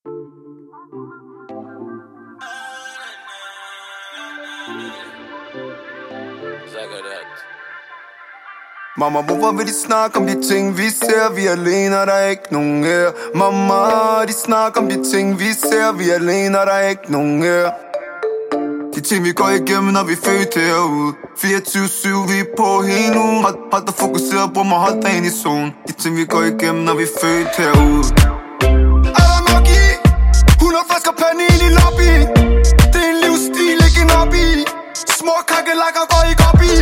Mamma, hvorfor vil de snakke om de ting, vi ser? Vi er alene, og der er ikke nogen her. Mamma, de snakker om de ting, vi ser. Vi er alene, og der er ikke nogen her. De ting, vi går igennem, når vi er født herude. 24/7, vi er på hele nu. Hold dig fokuseret på mig, hold dig ind i zone. De ting, vi går igennem, når vi er født herude. Er der magi? 100 flasker panel i lobby. Det er en livsstil, ikke en hobby. Små kakelakker går ikke op i.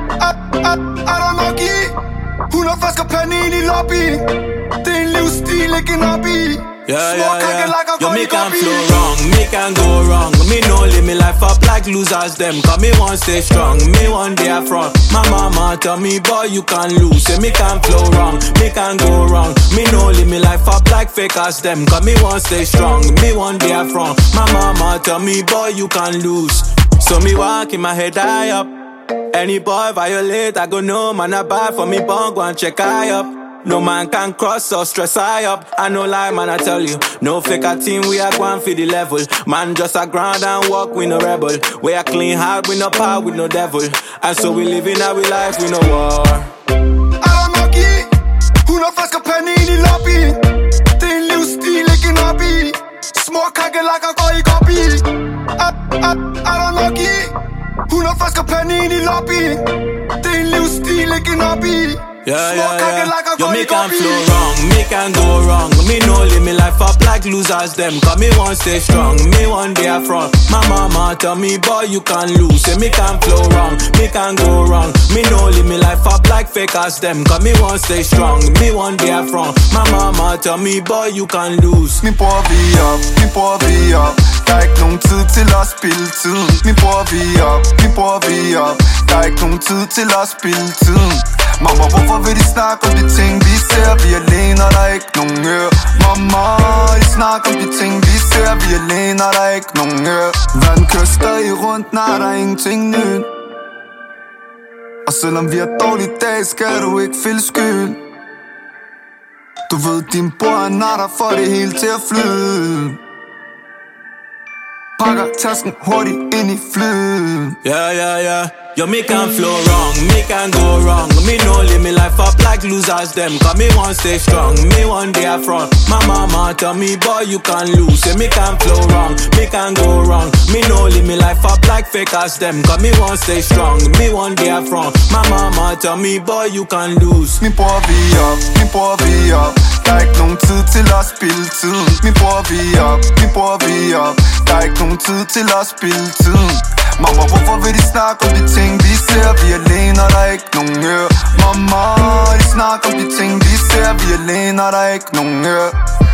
Er der magi? 100 flasker panel i lobby. Det er en livsstil, ikke en hobby. Yeah. Yo, me can flow wrong, me can go wrong. Me no live me life up like losers them. Cause me want stay strong, me one day I front. My mama tell me, boy, you can lose. Say me can flow wrong, me can go wrong. Me no live me life up like fakers them. Cause me want stay strong, me one day I front. My mama tell me, boy, you can lose. So me walk in my head high up. Any boy violate, I go no man a bad for me bong, go and check high up. No man can cross or stress high up. I no lie, man, I tell you. No fake a team, we are going for the level. Man, just a grind and walk, we no rebel. We are clean heart, we no power, we no devil. And so we live in our life, we no war. Er der magi? 100 flasker panel i lobby. Det er en livsstil, ikke en hobby. Små kakelakker går ikke op i. Er der magi? 100 flasker panel i lobby. Det er en livsstil, ikke en hobby. Yeah. Yo, me can flow wrong, me can go wrong. Me no live me life up like losers them. Cause me want stay strong, me one day I front. My mama tell me, boy, you can lose. Say me can flow wrong, me can go wrong. Me no live me life up like fakers them. Cause me want stay strong, me one day I front. My mama tell me, boy, you can lose. Min bror, vi op, min bror, vi op. Der er ikke nogen tid til at spille tiden. Min bror, vi op, min bror, vi op. Der er ikke nogen tid til at spille tiden. Mamma, hvorfor vil de snakke om de ting, vi ser? Vi er alene, og der er ikke nogen her. Mamma, de snakker om de ting, vi ser. Vi er alene, og der er ikke nogen her. Verden kører stadig rundt, nej, der er ingenting nyt. Og selvom vi har dårlige dage, skal du ikke føle skyld. Du ved, din bror er natter for det hele til at flyde. Pakker tasken hurtigt ind i flyet. Yeah. Yo, me can flow wrong, me can go wrong. Me no live me life up like losers them. Cause me want stay strong, me one day I front. My mama tell me, boy, you can lose. Say me can flow wrong, me can go wrong. Me no live me life up like fakers them. Cause me want stay strong, me one day I front. My mama tell me, boy, you can lose. Min bror, vi op, min bror, vi op. Der er ikke nogen tid til at spille tiden. Min bror, vi op, min bror, vi op. Der er ikke nogen tid til at spille tiden. Mamma, hvorfor vil de snakke om de ting, vi ser? Vi er alene, og der er ikke nogen her. Mamma, de snakker om de ting, vi ser. Vi er alene, og der er ikke nogen her.